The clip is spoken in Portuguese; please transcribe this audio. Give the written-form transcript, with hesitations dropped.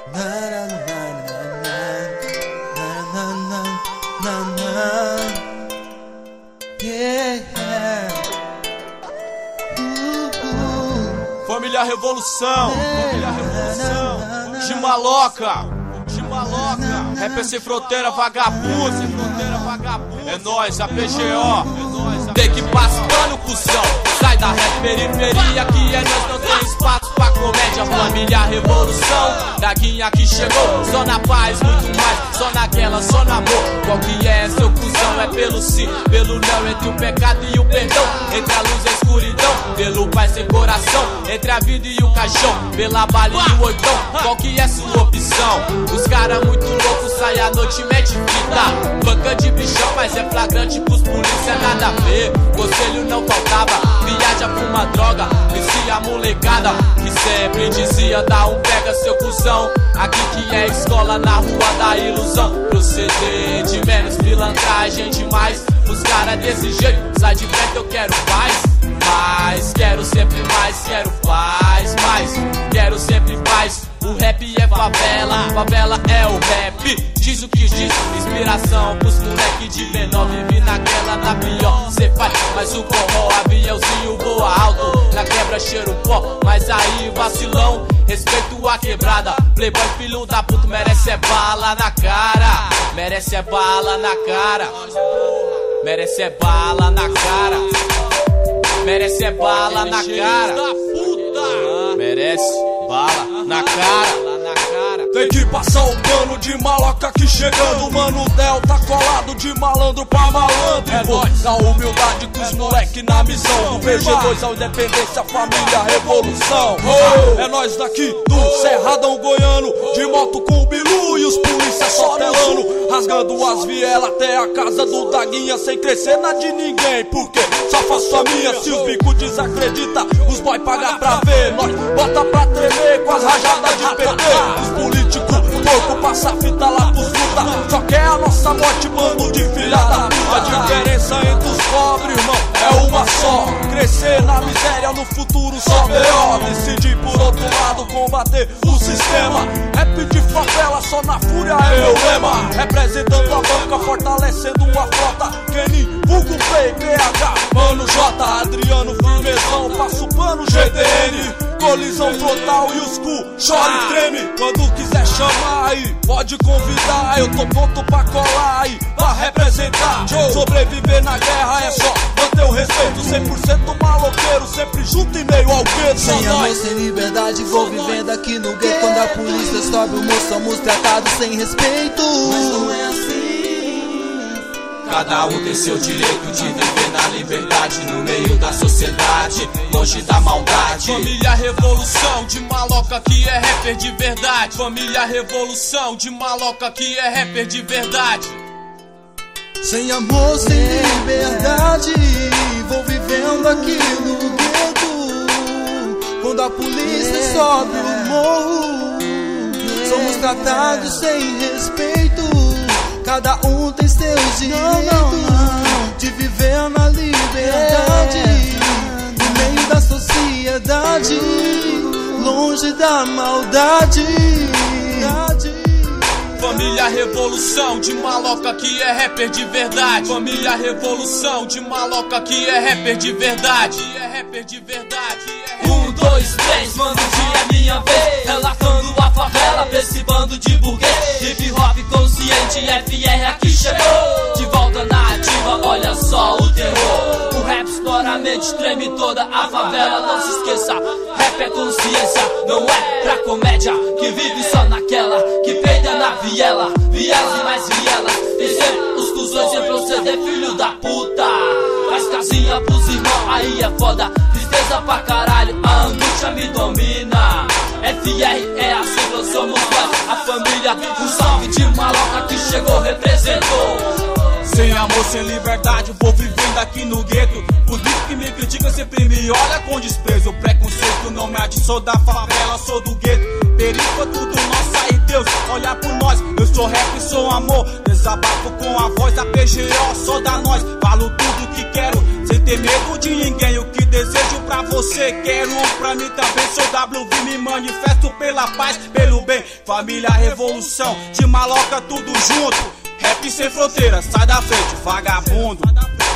Família Revolução, de maloca, rap sem fronteira, vagabundo, é nóis, a PGO, tem que passar pano, cuzão, sai da rap periferia, que é nós, não tem espaço pra comédia. Família Revolução, Daguinha que chegou, só na paz, muito mais, só naquela, só no amor. Qual que é seu cuzão? É pelo sim, pelo não, entre o pecado e o perdão, entre a luz e a escuridão, pelo pai sem coração, entre a vida e o caixão, pela bala e o oitão. Qual que é sua opção? Os caras muito loucos saem à noite e mete fita, banca de bichão, mas é flagrante pros polícia, nada a ver. Conselho não faltava, viaja, fuma droga, vicia a molecada, que sempre dizia dá um pega seu cuzão. Aqui que é escola, na rua da ilusão, proceder de menos, pilantragem demais. Os caras desse jeito, sai de perto, eu quero paz, mais, quero sempre mais, quero paz, mais, quero sempre paz. O rap é favela, favela é o rap. Diz o que diz, inspiração pros moleque de menor. Vive naquela, na pior, cê faz, mas o corró, aviãozinho voa alto, na quebra cheiro pó, mas aí vacilão, respeito a quebrada. Playboy filho da puta, merece é bala na cara, merece é bala na cara, merece é bala na cara, merece é bala na cara, merece bala na cara. Tem que passar o pano de maloca que chegando, mano, Delta colado de malandro pra malandro. É nóis, na humildade com os moleque na missão, do VG2 ao Independência, Família Revolução. É nós daqui do Cerradão Goiano, de moto com o Bilu e os polícia só telando, rasgando as vielas até a casa do Daguinha, sem crescer na de ninguém, porque só faço a minha. Se os bicos desacredita, os boy paga pra ver, nós bota pra tremer com as rajadas de PT. Os políticos, porco, passa fita lá pros puta, só quer a nossa morte, bando de filha da puta. A diferença entre os pobres, irmão, é uma só, crescer na miséria, no futuro só melhor. Decidir por outro lado, combater o sistema. Rap de favela, só na fúria é meu lema. Representando a banca, fortalecendo a frota. Kenny, Hugo Play, PH, Mano J, Adriano Firmezão, passo pano, GDN. Colisão frontal e os cu chora e treme. Quando quiser chamar aí, pode convidar. Eu tô pronto pra colar aí, pra representar. Sobreviver na guerra é só manter o respeito. 100% maloqueiro, sempre junto e meio ao gueto. Sem amor, sem liberdade, vou vivendo aqui no gueto. Quando a polícia sobe o morro, somos tratados sem respeito. Mas não é assim. Cada um tem seu direito de viver na liberdade, no meio da sociedade, longe da maldade. Família Revolução, de maloca que é rapper de verdade. Família Revolução, de maloca que é rapper de verdade. Sem amor, sem liberdade, vou vivendo aqui no gueto. Quando a polícia sobe o morro, somos tratados sem respeito. Cada um tem seu direito de viver na liberdade, no meio da sociedade, longe da maldade. Família Revolução, de maloca que é rapper de verdade. Família Revolução, de maloca que é rapper de verdade. 1, 2, 3, mano, dia é minha vez, relatando a favela pra esse bando de burguês. Hip hop consciente, FR aqui chegou, de volta na ativa, olha só o terror. O rap estoura a mente, treme toda a favela. Não se esqueça, rap é consciência, não é pra comédia, que vive só naquela, que peida na viela, vielas e mais vielas. Tem sempre os cuzões sem proceder, filho da puta. Faz casinha pros irmãos, aí é foda, tristeza pra caralho, a angústia me domina. FR é a sigla, somos nós, a família. Um salve de maloca que chegou, representou. Sem amor, sem liberdade, vou vivendo aqui no gueto. Por isso que me critica, sempre me olha com desprezo. Preconceito não me ade, sou da favela, sou do gueto. Perigo tudo nosso, aí Deus, olha por nós. Eu sou rap, sou amor, desabafo com a voz da PGO, sou da nós. Falo tudo que quero, sem ter medo de ninguém. O que desejo pra você, quero pra mim também. Sou WV, me manifesto pela paz, pelo bem. família, revolução, de maloca tudo junto. Rap sem fronteira, sai da frente, vagabundo.